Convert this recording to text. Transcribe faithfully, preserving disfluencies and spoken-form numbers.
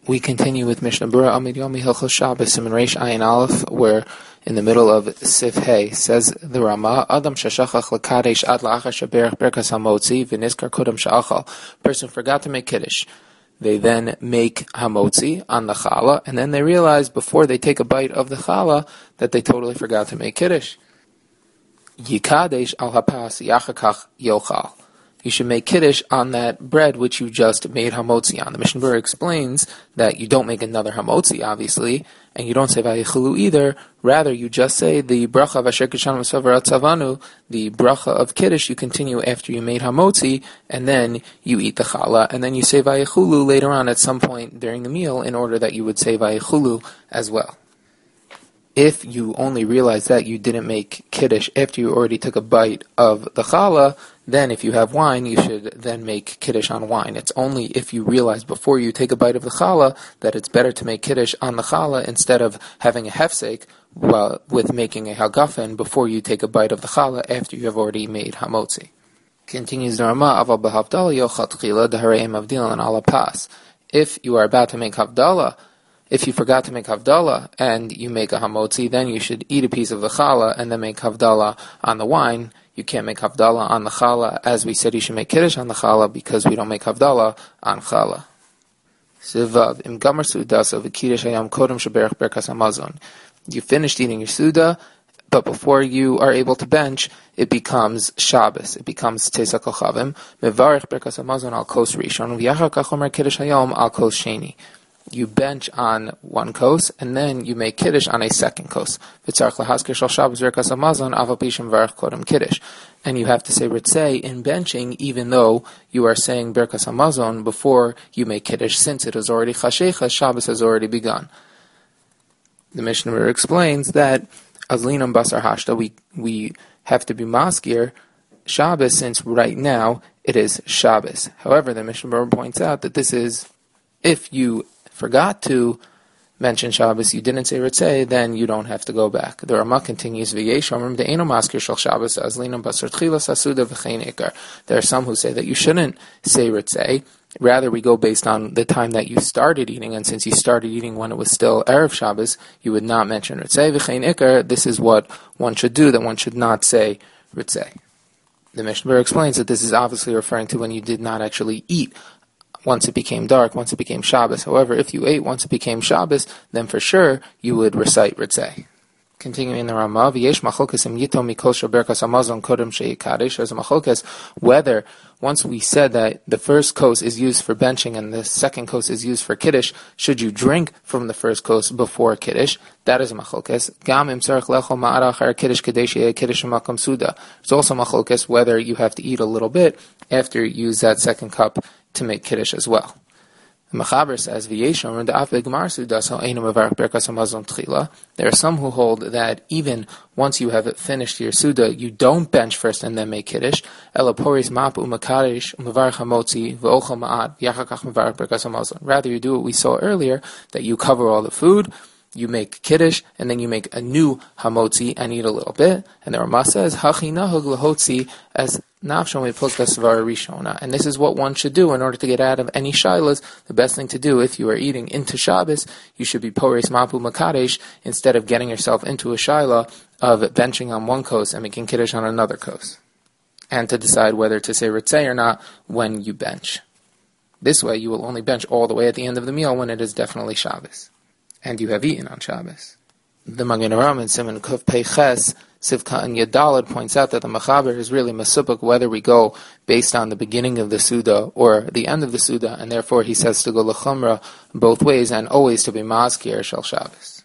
We continue with Mishnah Berurah Amid Yomi Hilchos Shabbos Siman Reish Ayin Aleph. We're in the middle of Sif Hey. Says the Rama, Adam shashachach lekadesh ad la'achar sheberach berkas hamotzi v'nizkar kodem sha'achal. Person forgot to make kiddush. They then make hamotzi on the challah, and then they realize before they take a bite of the challah that they totally forgot to make kiddush. Yikadesh al hapas yachakach yochal. You should make kiddush on that bread which you just made hamotzi on. The Mishnah Berurah explains that you don't make another hamotzi, obviously, and you don't say vayichulu either. Rather, you just say the bracha of asher kishan v'savar atzavanu, the bracha of kiddush. You continue after you made hamotzi, and then you eat the challah, and then you say vayichulu later on at some point during the meal, in order that you would say vayichulu as well. If you only realize that you didn't make kiddush after you already took a bite of the challah, then if you have wine, you should then make kiddush on wine. It's only if you realize before you take a bite of the challah that it's better to make kiddush on the challah instead of having a hefsek well, with making a hagafen before you take a bite of the challah after you have already made hamotzi. Continues the Rama, Aval b'havdalah yochat chila d'harei mavdilan ala pas. If you are about to make havdalah, if you forgot to make havdalah and you make a hamotzi, then you should eat a piece of the challah and then make havdalah on the wine. You can't make havdalah on the challah, as we said you should make kiddush on the challah because we don't make havdalah on challah. Sivav im gamar sudas of kiddush hayam kodem sheberach berkas hamazon. You finished eating your suda, but before you are able to bench, it becomes Shabbos. It becomes Teisa Kochavim. Mevarich berkas hamazon al kos rishon v'yachar kach omer kiddush hayom al kos sheni. You bench on one kos, and then you make kiddush on a second kos. And you have to say ritzei in benching, even though you are saying berkas hamazon before you make kiddush, since it is already chashecha, Shabbos has already begun. The Mishnah Berurah explains that azlinam basar hashta, we we have to be maskir Shabbos, since right now it is Shabbos. However, the Mishnah Berurah points out that this is if you forgot to mention Shabbos, you didn't say Ritzei, then you don't have to go back. The Rama continues, V'yeshomrim de'eno maskir shel Shabbos azlinam basar tchila sasuda v'chein ikar. There are some who say that you shouldn't say Ritzei. Rather, we go based on the time that you started eating, and since you started eating when it was still Erev Shabbos, you would not mention Ritzei v'chein ikar. This is what one should do, that one should not say Ritzei. The Mishnah Berurah explains that this is obviously referring to when you did not actually eat once it became dark, once it became Shabbos. However, if you ate once it became Shabbos, then for sure you would recite Ritzei. Continuing the Rama, V'yesh machlokes im yito mikol shel berkas hamazon kodem sheikadesh. There's a machlokes whether once we said that the first kos is used for benching and the second kos is used for kiddush, should you drink from the first kos before kiddush? That is a machlokes. Gam im tzarich lechol ma'ara achar kiddush kadesh yeh kiddush makom suda. It's also machlokes whether you have to eat a little bit after you use that second cup to make kiddush as well. The Mechaber says, there are some who hold that even once you have finished your suda, you don't bench first and then make kiddush. Rather, you do what we saw earlier, that you cover all the food, you make kiddush, and then you make a new hamotzi and eat a little bit. And the Rama says, Hachi nahug lahotzi as nafshon mipilkas svara rishona. And this is what one should do in order to get out of any shilas. The best thing to do if you are eating into Shabbos, you should be pores mapu makadesh instead of getting yourself into a shilah of benching on one kos and making kiddush on another kos. And to decide whether to say ritzei or not when you bench. This way you will only bench all the way at the end of the meal when it is definitely Shabbos and you have eaten on Shabbos. The Magen Avraham in Siman Kuf Pei Ches, Sivka and Yadalad points out that the Mechaber is really Mesupuk whether we go based on the beginning of the Suda or the end of the Suda, and therefore he says to go L'chumra both ways and always to be Mazkir Shel Shabbos.